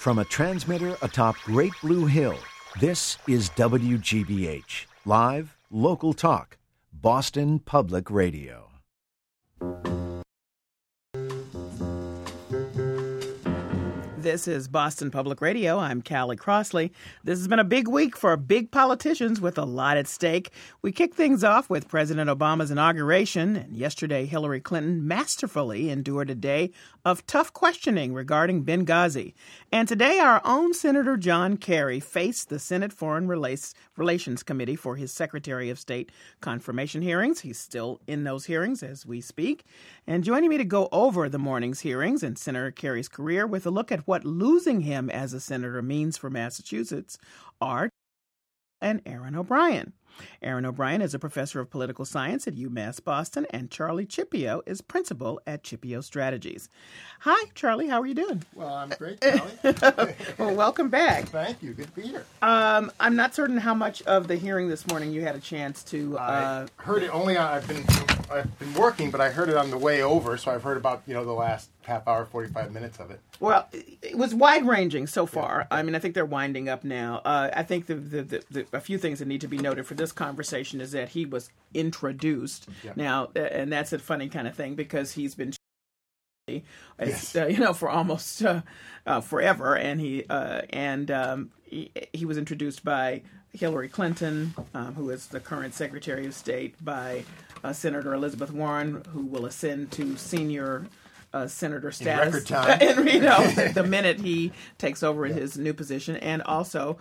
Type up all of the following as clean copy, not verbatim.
From a transmitter atop Great Blue Hill, this is WGBH, live, local talk, Boston Public Radio. This is Boston Public Radio. I'm Callie Crossley. This has been a big week for big politicians with a lot at stake. We kick things off with President Obama's inauguration, and yesterday Hillary Clinton masterfully endured a day of tough questioning regarding Benghazi. And today our own Senator John Kerry faced the Senate Foreign Relations Committee for his Secretary of State confirmation hearings. He's still in those hearings as we speak. And joining me to go over the morning's hearings and Senator Kerry's career with a look at what losing him as a senator means for Massachusetts are and Aaron O'Brien. Aaron O'Brien is a professor of political science at UMass Boston, and Charlie Cipio is principal at Cipio Strategies. Hi, Charlie. How are you doing? Well, I'm great, Callie. Well, welcome back. Thank you. Good to be here. I'm not certain how much of the hearing this morning you had a chance to. I heard it only. I've been working, but I heard it on the way over, so I've heard about the last half hour, 45 minutes of it. Well, it was wide-ranging so far. I mean, I think they're winding up now. I think a few things that need to be noted for this conversation is that he was introduced. Yeah. Now, and that's a funny kind of thing because he's been for almost forever, and he was introduced by Hillary Clinton, who is the current Secretary of State, by Senator Elizabeth Warren, who will ascend to senior senator status in record time. The minute he takes over his new position, and also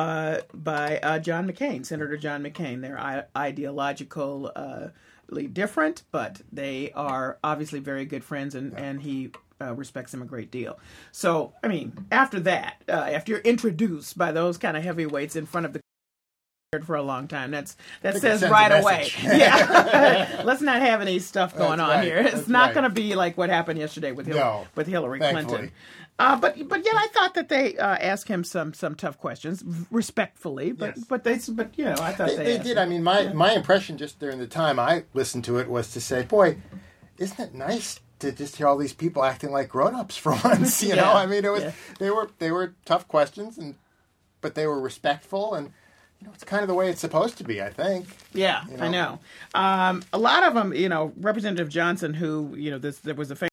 by John McCain, Senator John McCain. They're ideologically different, but they are obviously very good friends, and he respects him a great deal. So, I mean, after that, after you're introduced by those kind of heavyweights in front of the for a long time, that says right away. Yeah, let's not have any stuff going on here. It's not going to be like what happened yesterday with Hillary Clinton. But yet I thought that they asked him some tough questions respectfully. But I thought they did. I mean, my impression just during the time I listened to it was to say, boy, isn't it nice to just hear all these people acting like grown-ups for once? You know, I mean, it was they were tough questions, but they were respectful and. It's kind of the way it's supposed to be, I think. Yeah, I know. A lot of them, Representative Johnson, who, there was a famous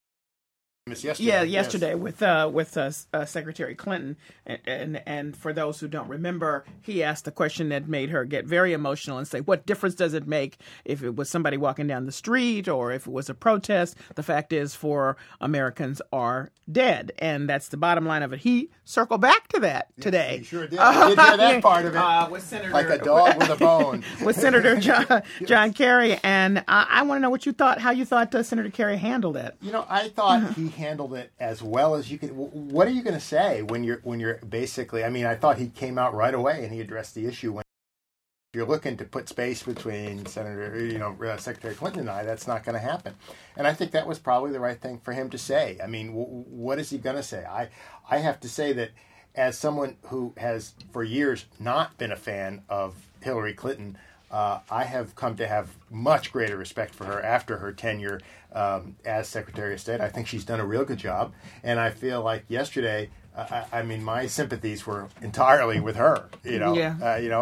yesterday with Secretary Clinton, and for those who don't remember, he asked the question that made her get very emotional and say, what difference does it make if it was somebody walking down the street or if it was a protest? The fact is, 4 Americans are dead, and that's the bottom line of it. He circled back to that today. He sure did. I did hear that part of it. With Senator, like a dog with a bone. With Senator John Kerry, and I want to know how you thought Senator Kerry handled it. I thought he handled it as well as you can. What are you going to say when you're basically? I mean, I thought he came out right away and he addressed the issue. When you're looking to put space between Secretary Clinton and I, that's not going to happen. And I think that was probably the right thing for him to say. I mean, what is he going to say? I have to say that as someone who has for years not been a fan of Hillary Clinton, I have come to have much greater respect for her after her tenure as Secretary of State. I think she's done a real good job, and I feel like yesterday, I mean, my sympathies were entirely with her. And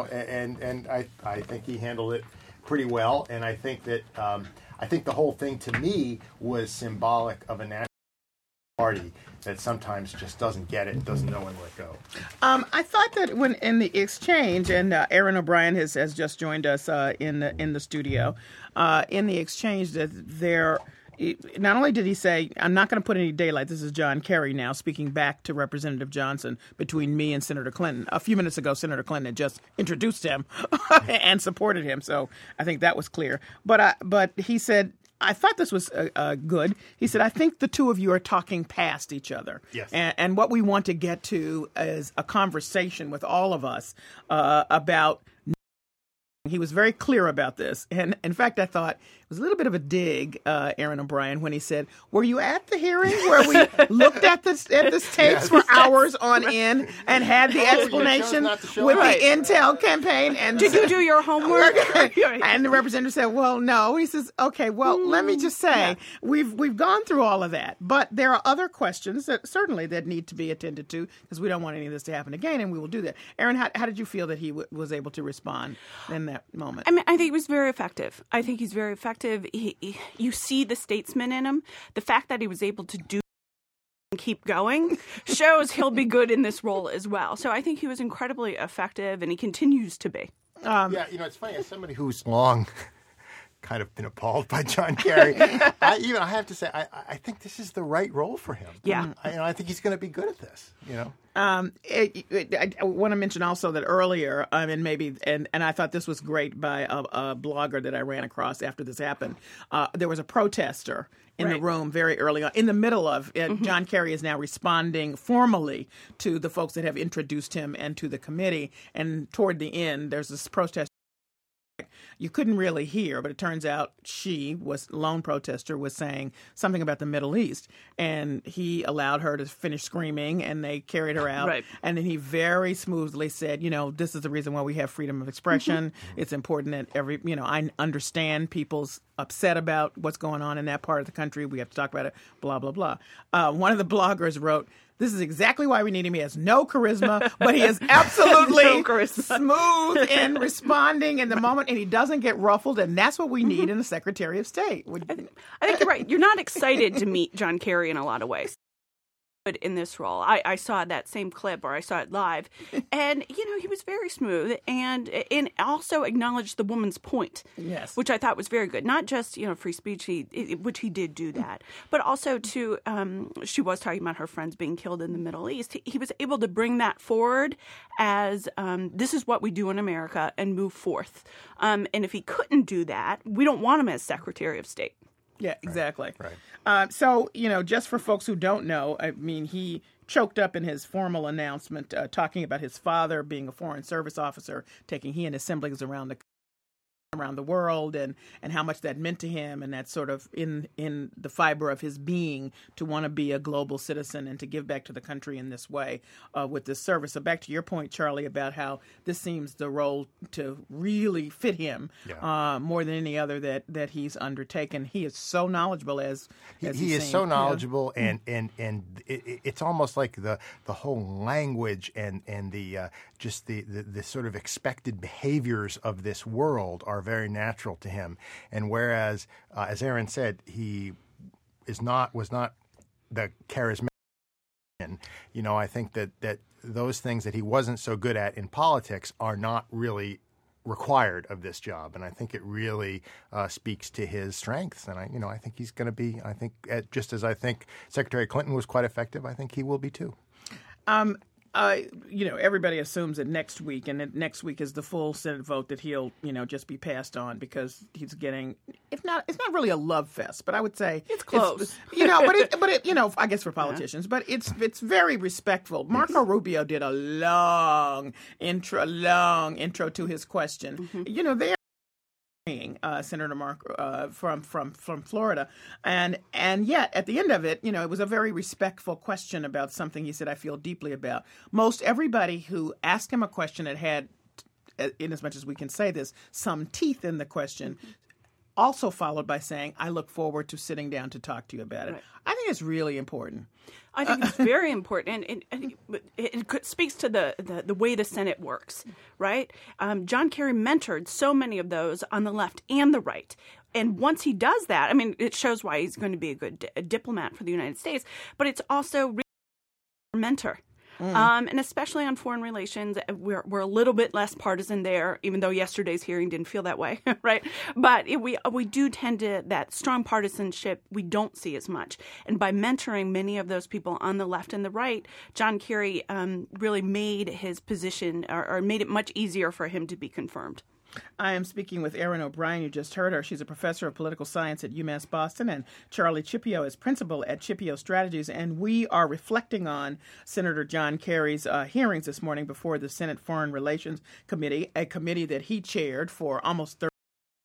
I think he handled it pretty well, and I think that the whole thing to me was symbolic of a national party that sometimes just doesn't get it, doesn't know when to let go. I thought that when in the exchange, and Aaron O'Brien has just joined us in the studio, in the exchange that there. Not only did he say, I'm not going to put any daylight, this is John Kerry now speaking back to Representative Johnson, between me and Senator Clinton. A few minutes ago, Senator Clinton had just introduced him and supported him, so I think that was clear. But he said, I thought this was good. He said, I think the two of you are talking past each other. Yes. And what we want to get to is a conversation with all of us about. He was very clear about this. And in fact, I thought it was a little bit of a dig, Aaron O'Brien, when he said, "Were you at the hearing where we looked at this tapes for hours on end and had the explanation with the Intel campaign?" And did you do your homework? And the representative said, "Well, no." He says, "Okay, well, let me just say we've gone through all of that, but there are other questions that certainly that need to be attended to because we don't want any of this to happen again, and we will do that." Aaron, how did you feel that he was able to respond in that moment? I mean, I think he was very effective. I think he's very effective. You see the statesman in him. The fact that he was able to do and keep going shows he'll be good in this role as well. So I think he was incredibly effective, and he continues to be. Yeah, it's funny. As somebody who's long kind of been appalled by John Kerry, I have to say, I think this is the right role for him. Yeah. I think he's going to be good at this, I want to mention also that earlier, and I thought this was great by a blogger that I ran across after this happened. There was a protester in the room very early on, in the middle of it. John Kerry is now responding formally to the folks that have introduced him and to the committee. And toward the end, there's this protester you couldn't really hear, but it turns out lone protester, was saying something about the Middle East. And he allowed her to finish screaming, and they carried her out. Right. And then he very smoothly said, this is the reason why we have freedom of expression. It's important that I understand people's upset about what's going on in that part of the country. We have to talk about it, blah, blah, blah. One of the bloggers wrote, "This is exactly why we need him. He has no charisma, but he is absolutely smooth in responding in the moment, and he doesn't get ruffled, and that's what we need in a Secretary of State." I think you're right. You're not excited to meet John Kerry in a lot of ways. But in this role, I saw that same clip, or I saw it live, and he was very smooth and also acknowledged the woman's point, yes, which I thought was very good. Not just free speech, which he did do that, but also to she was talking about her friends being killed in the Middle East. He was able to bring that forward as this is what we do in America and move forth. And if he couldn't do that, we don't want him as Secretary of State. Yeah, exactly. Right. So, just for folks who don't know, he choked up in his formal announcement talking about his father being a Foreign Service officer, taking he and his siblings around the world and how much that meant to him, and that's sort of in the fiber of his being to want to be a global citizen and to give back to the country in this way with this service. So back to your point, Charlie, about how this seems the role to really fit him more than any other that he's undertaken. He is so knowledgeable as he is so knowledgeable, and it's almost like the whole language and the just the sort of expected behaviors of this world are very natural to him. And whereas, as Aaron said, he was not the charismatic. I think that those things that he wasn't so good at in politics are not really required of this job, and I think it really speaks to his strengths. And I think he's going to be. I think just as I think Secretary Clinton was quite effective, I think he will be too. Everybody assumes that next week, and that next week is the full Senate vote, that he'll, just be passed on because he's getting, it's not really a love fest, but I would say it's close. I guess for politicians, but it's very respectful. Marco Rubio did a long intro to his question. They Senator Mark from Florida, and yet at the end of it, it was a very respectful question about something he said I feel deeply about. Most everybody who asked him a question that had, in as much as we can say this, some teeth in the question, also followed by saying, "I look forward to sitting down to talk to you about it." Right. I think it's really important. I think it's very important, and it speaks to the way the Senate works, right? John Kerry mentored so many of those on the left and the right. And once he does that, it shows why he's going to be a good diplomat for the United States, but it's also a mentor. And especially on foreign relations, we're a little bit less partisan there, even though yesterday's hearing didn't feel that way, right? But we do tend to, that strong partisanship, we don't see as much. And by mentoring many of those people on the left and the right, John Kerry really made his position, or made it much easier for him to be confirmed. I am speaking with Erin O'Brien. You just heard her. She's a professor of political science at UMass Boston, and Charlie Cipio is principal at Cipio Strategies. And we are reflecting on Senator John Kerry's hearings this morning before the Senate Foreign Relations Committee, a committee that he chaired for almost 30 years.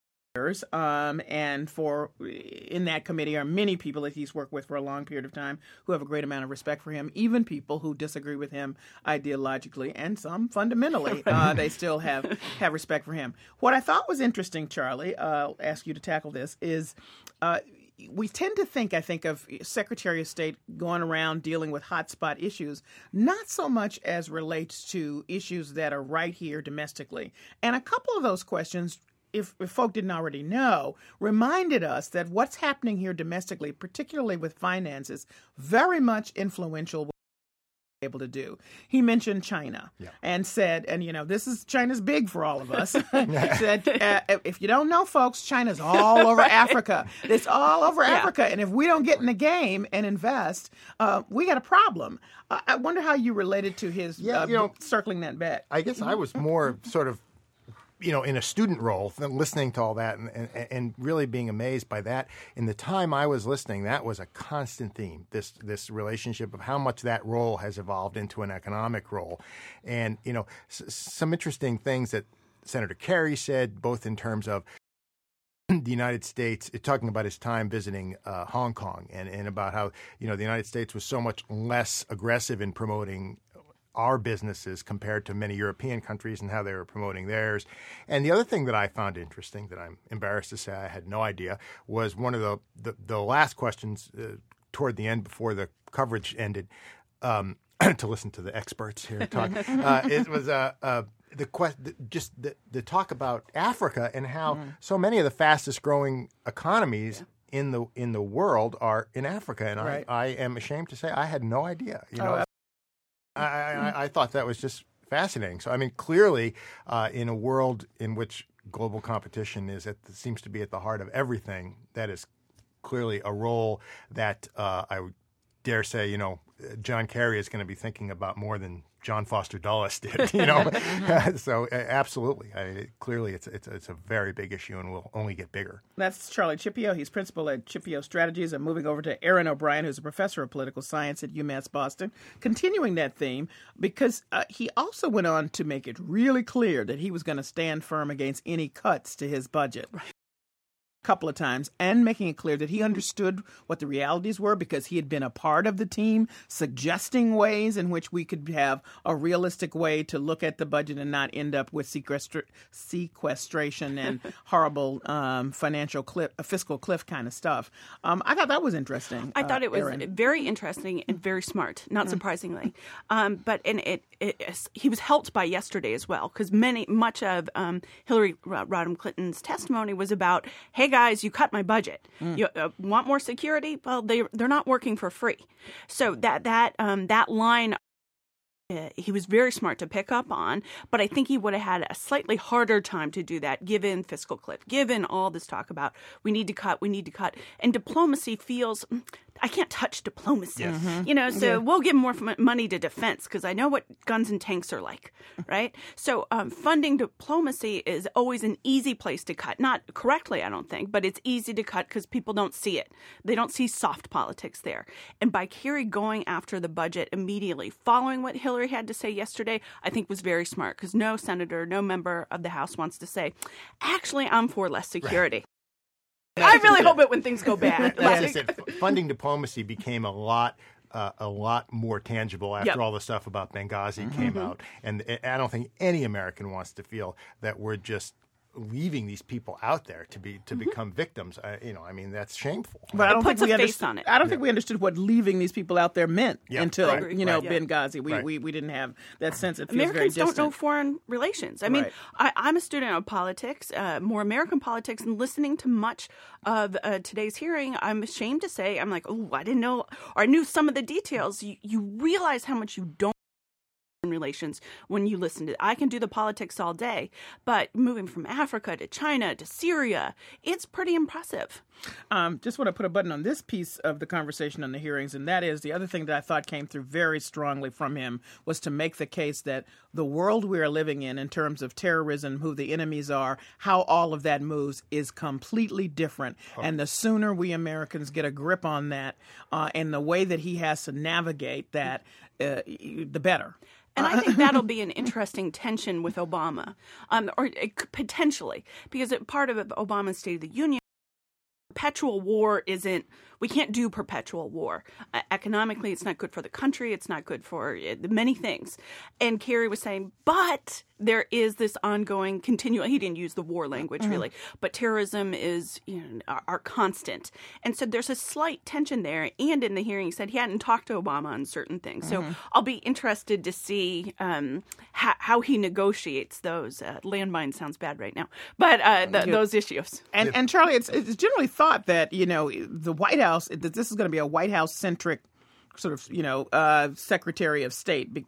members, and in that committee are many people that he's worked with for a long period of time who have a great amount of respect for him, even people who disagree with him ideologically, and some fundamentally. They still have respect for him. What I thought was interesting, Charlie, I'll ask you to tackle this, is we tend to think, I think, of Secretary of State going around dealing with hotspot issues, not so much as relates to issues that are right here domestically. And a couple of those questions, if folk didn't already know, reminded us that what's happening here domestically, particularly with finances, very much influential able to do. He mentioned China and said, and this is China's big for all of us. He said, if you don't know, folks, China's all over Africa. It's all over Africa. And if we don't get in the game and invest, we got a problem. I wonder how you related to his circling that back. I guess I was more sort of, in a student role, listening to all that and really being amazed by that. In the time I was listening, that was a constant theme, this relationship of how much that role has evolved into an economic role. And, some interesting things that Senator Kerry said, both in terms of the United States, talking about his time visiting Hong Kong and about how, the United States was so much less aggressive in promoting our businesses compared to many European countries and how they were promoting theirs. And the other thing that I found interesting that I'm embarrassed to say I had no idea was one of the last questions toward the end before the coverage ended, to listen to the experts here talk. It was the talk about Africa and how so many of the fastest growing economies in the world are in Africa. And I am ashamed to say I had no idea. I thought that was just fascinating. So, I mean, clearly, in a world in which global competition seems to be at the heart of everything, that is clearly a role that I would dare say, John Kerry is going to be thinking about more than John Foster Dulles did. So absolutely, clearly it's a very big issue and will only get bigger. That's Charlie Chippio. He's principal at Chippio Strategies. I'm moving over to Aaron O'Brien, who's a professor of political science at UMass Boston, continuing that theme because he also went on to make it really clear that he was going to stand firm against any cuts to his budget. Couple of times, and making it clear that he understood what the realities were because he had been a part of the team, suggesting ways in which we could have a realistic way to look at the budget and not end up with sequestration and horrible fiscal cliff kind of stuff. I thought that was interesting. I thought it was Aaron. very interesting and very smart, not surprisingly. But he was helped by yesterday as well because much of Hillary Rodham Clinton's testimony was about, hey, guys, you cut my budget. You want more security? Well, they're not working for free. So that line he was very smart to pick up on, but I think he would have had a slightly harder time to do that given fiscal cliff, given all this talk about we need to cut. And diplomacy feels, I can't touch diplomacy, so we'll give more money to defense because I know what guns and tanks are like, right? So funding diplomacy is always an easy place to cut. Not correctly, I don't think, but it's easy to cut because people don't see it. They don't see soft politics there. And by Kerry going after the budget immediately, following what Hillary had to say yesterday, I think was very smart because no senator, no member of the House wants to say, actually, I'm for less security. Right. I really hope it when things go bad. Funding diplomacy became a lot more tangible after all the stuff about Benghazi came out. And I don't think any American wants to feel that we're just leaving these people out there to become victims. That's shameful. But I don't think we understood. I don't think we understood what leaving these people out there meant until Benghazi. We didn't have that sense. It feels Americans very distant. don't know foreign relations. I mean, I'm a student of politics, more American politics, and listening to much of today's hearing, I'm ashamed to say, I'm like, oh, I didn't know, or I knew some of the details. You realize how much you don't relations when you listen to it. I can do the politics all day, but moving from Africa to China to Syria, it's pretty impressive. Just want to put a button on this piece of the conversation on the hearings, and that is the other thing that I thought came through very strongly from him was to make the case that the world we are living in terms of terrorism, who the enemies are, how all of that moves is completely different. And the sooner we Americans get a grip on that and the way that he has to navigate that, the better. And I think that'll be an interesting tension with Obama, or potentially, because part of Obama's State of the Union, perpetual war isn't, we can't do perpetual war. Economically, it's not good for the country. It's not good for many things. And Kerry was saying, but there is this ongoing, continual, he didn't use the war language really, but terrorism is our constant. And so there's a slight tension there. And in the hearing, he said he hadn't talked to Obama on certain things. So I'll be interested to see how he negotiates those. Landmine sounds bad right now, but those issues. And Charlie, it's generally thought that, the White House, that this is going to be a White House-centric sort of, Secretary of State.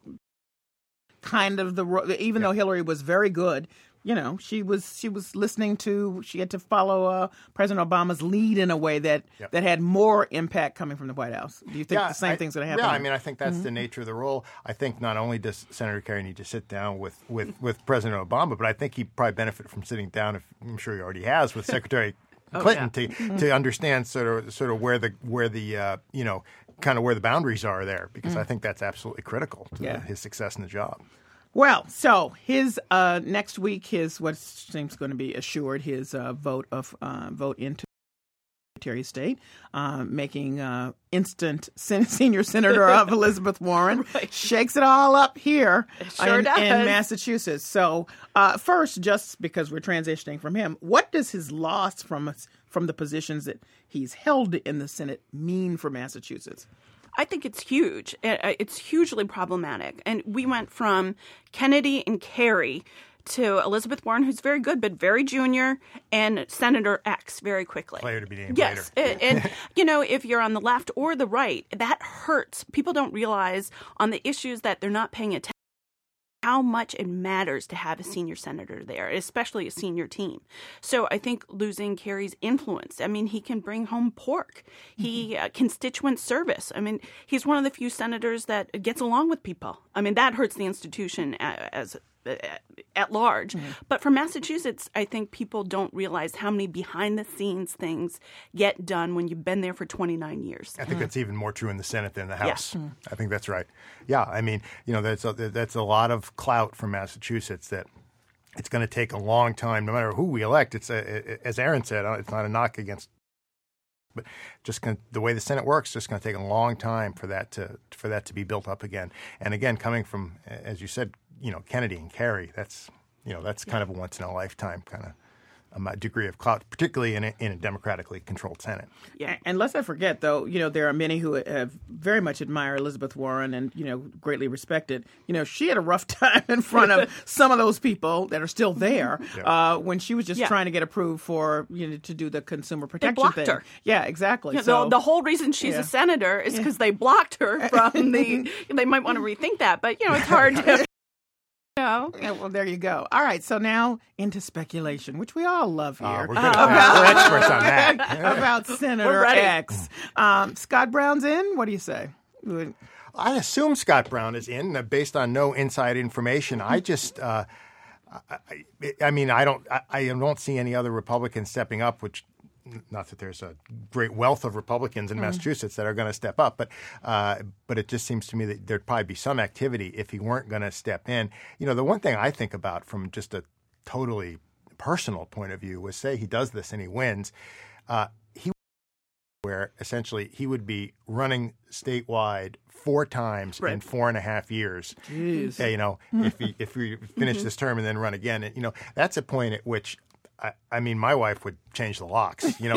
Kind of even though Hillary was very good, she was listening to, she had to follow President Obama's lead in a way that had more impact coming from the White House. Do you think the same thing's going to happen? Yeah, I mean, I think that's the nature of the role. I think not only does Senator Kerry need to sit down with President Obama, but I think he'd probably benefit from sitting down, I'm sure he already has, with Secretary Clinton to understand sort of where the kind of where the boundaries are there, because I think that's absolutely critical to his success in the job. Well, so his next week, what seems going to be assured, his vote into Secretary of State, making instant senior senator of Elizabeth Warren, shakes it all up here in Massachusetts. So first, just because we're transitioning from him, what does his loss from the positions that he's held in the Senate mean for Massachusetts? I think it's huge. It's hugely problematic. And we went from Kennedy and Kerry to Elizabeth Warren, who's very good, but very junior, and Senator X very quickly. Player to be named later. Yes. And, if you're on the left or the right, that hurts. People don't realize on the issues that they're not paying attention how much it matters to have a senior senator there, especially a senior team. So I think losing Kerry's influence, I mean, he can bring home pork. He constituent service. I mean, he's one of the few senators that gets along with people. I mean, that hurts the institution at large. But for Massachusetts, I think people don't realize how many behind-the-scenes things get done when you've been there for 29 years. I think that's even more true in the Senate than the House. I think that's right. Yeah, I mean, that's a lot of clout from Massachusetts that it's going to take a long time, no matter who we elect. It's as Aaron said, it's not a knock against, but the way the Senate works, it's just going to take a long time for that to be built up again. And again, coming from, as you said, Kennedy and Kerry, that's kind of a once in a lifetime kind of a degree of clout, particularly in a democratically controlled Senate. Yeah, and let's not forget, though, there are many who have very much admire Elizabeth Warren and, greatly respected. She had a rough time in front of some of those people that are still there when she was just trying to get approved for, to do the consumer protection thing. They blocked her. Yeah, exactly. So the whole reason she's a senator is because they blocked her from they might want to rethink that, but, it's hard to... Yeah, well, there you go. All right, so now into speculation, which we all love here. We're experts on that. About Senator X. Scott Brown's in? What do you say? I assume Scott Brown is in, based on no inside information. I just, I don't see any other Republicans stepping up, which. Not that there's a great wealth of Republicans in Massachusetts that are going to step up, but it just seems to me that there'd probably be some activity if he weren't going to step in. The one thing I think about from just a totally personal point of view was, say he does this and he wins, where essentially he would be running statewide 4 times in 4.5 years. Jeez. If we finish this term and then run again, that's a point at which. I mean, my wife would change the locks. Because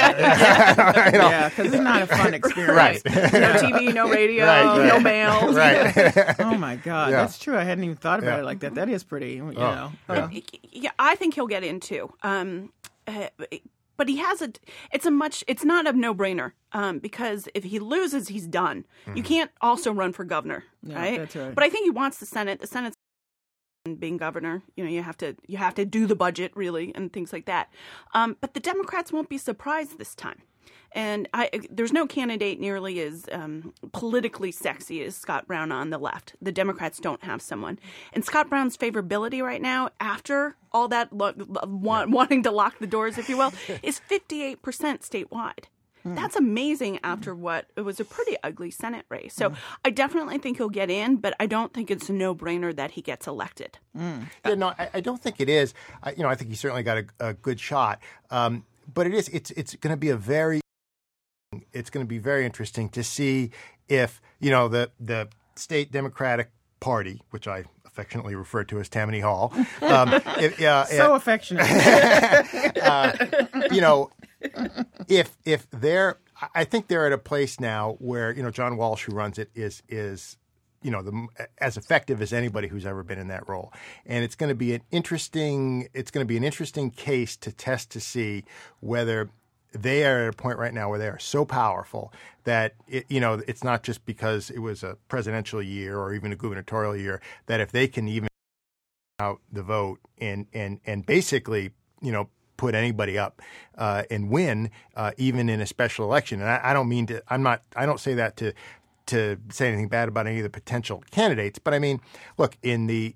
it's not a fun experience. Right. No TV, no radio, no mail. Right. Oh my God, that's true. I hadn't even thought about it like that. That is pretty. Yeah, I think he'll get into. But he has it's not a no-brainer because if he loses, he's done. You can't also run for governor, right? That's right. But I think he wants the Senate. The Senate's being governor, you have to do the budget really and things like that. But the Democrats won't be surprised this time. And there's no candidate nearly as politically sexy as Scott Brown on the left. The Democrats don't have someone. And Scott Brown's favorability right now, after all that wanting to lock the doors, if you will, is 58% statewide. That's amazing after what it was a pretty ugly Senate race. So I definitely think he'll get in, but I don't think it's a no-brainer that he gets elected. Yeah, no, I don't think it is. I think he certainly got a good shot. But it's going to be very interesting to see if, the state Democratic Party, which I affectionately refer to as Tammany Hall. So affectionate. If they're, I think they're at a place now where, John Walsh, who runs it, is as effective as anybody who's ever been in that role. And it's going to be an interesting case to test to see whether they are at a point right now where they are so powerful that it's not just because it was a presidential year or even a gubernatorial year, that if they can even out the vote and basically, put anybody up and win, even in a special election. And I don't mean to. I don't say that to say anything bad about any of the potential candidates, but I mean, look, in the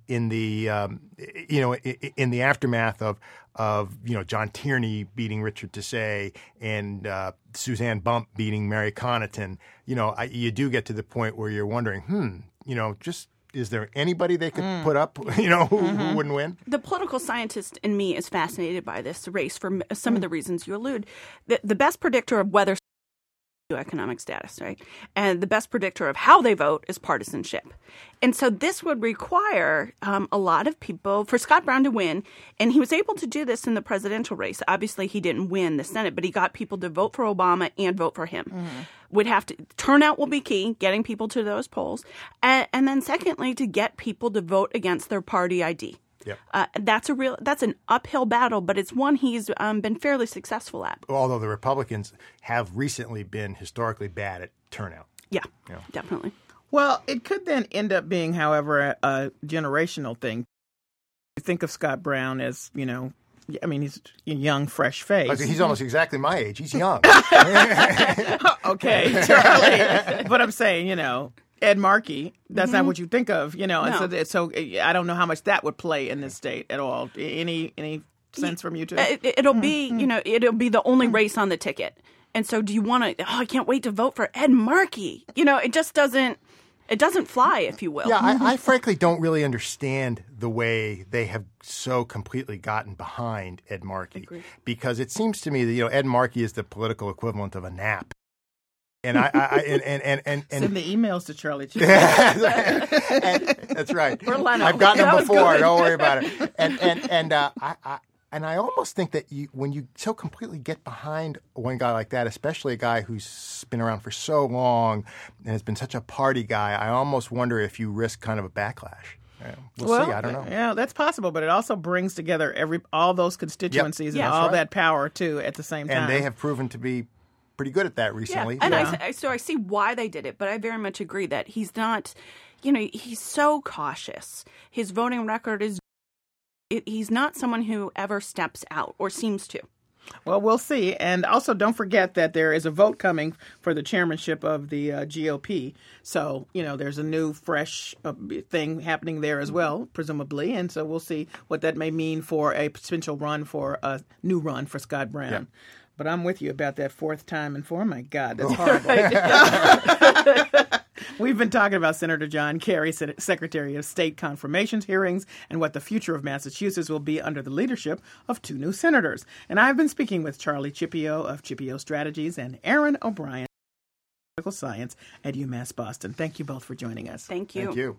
aftermath of John Tierney beating Richard Tassay and Suzanne Bump beating Mary Connaughton, you do get to the point where you're wondering, is there anybody they could put up, who wouldn't win? The political scientist in me is fascinated by this race for some of the reasons you allude. The best predictor of whether economic status, right? And the best predictor of how they vote is partisanship. And so this would require a lot of people for Scott Brown to win. And he was able to do this in the presidential race. Obviously, he didn't win the Senate, but he got people to vote for Obama and vote for him. Turnout will be key, getting people to those polls. And then secondly, to get people to vote against their party ID. Yep. That's an uphill battle, but it's one he's been fairly successful at. Although the Republicans have recently been historically bad at turnout. Yeah. Definitely. Well, it could then end up being, however, a generational thing. You think of Scott Brown as, he's a young, fresh face. He's almost exactly my age. He's young. Okay, Charlie. But I'm saying, Ed Markey, that's not what you think of, No. And so I don't know how much that would play in this state at all. Any sense from you two? It'll be, it'll be the only race on the ticket. And so do you want to, I can't wait to vote for Ed Markey. It just doesn't fly, if you will. Yeah, I frankly don't really understand the way they have so completely gotten behind Ed Markey. Agreed. Because it seems to me that, Ed Markey is the political equivalent of a nap. And send the emails to Charlie. That's right. Or Leno. I've gotten them before. Good. Don't worry about it. And I almost think that when you so completely get behind one guy like that, especially a guy who's been around for so long and has been such a party guy, I almost wonder if you risk kind of a backlash. We'll see. I don't know. Yeah, that's possible, but it also brings together all those constituencies and all that power too at the same time. And they have proven to be pretty good at that recently. Yeah. And so I see why they did it, but I very much agree that he's not, he's so cautious. His voting record is, he's not someone who ever steps out or seems to. Well, we'll see. And also don't forget that there is a vote coming for the chairmanship of the GOP. So, there's a new, fresh thing happening there as well, presumably. And so we'll see what that may mean for a potential run for a new run for Scott Brown. Yeah. But I'm with you about that fourth time and four. My God, that's horrible. We've been talking about Senator John Kerry, Secretary of State confirmations hearings, and what the future of Massachusetts will be under the leadership of two new senators. And I've been speaking with Charlie Cipio of Cipio Strategies and Aaron O'Brien, political science at UMass Boston. Thank you both for joining us. Thank you. Thank you.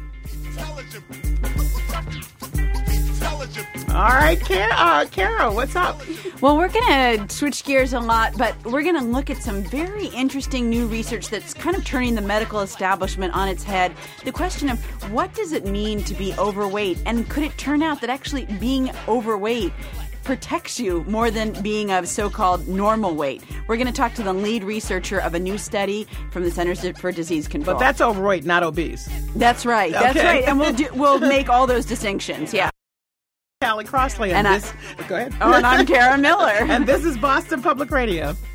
All right, Carol, what's up? Well, we're going to switch gears a lot, but we're going to look at some very interesting new research that's kind of turning the medical establishment on its head. The question of what does it mean to be overweight, and could it turn out that actually being overweight protects you more than being of so-called normal weight? We're going to talk to the lead researcher of a new study from the Centers for Disease Control. But that's overweight, not obese. That's right. Okay. That's right. And we'll make all those distinctions. Yeah. Callie Crossley, go ahead. Oh, and I'm Kara Miller. And this is Boston Public Radio.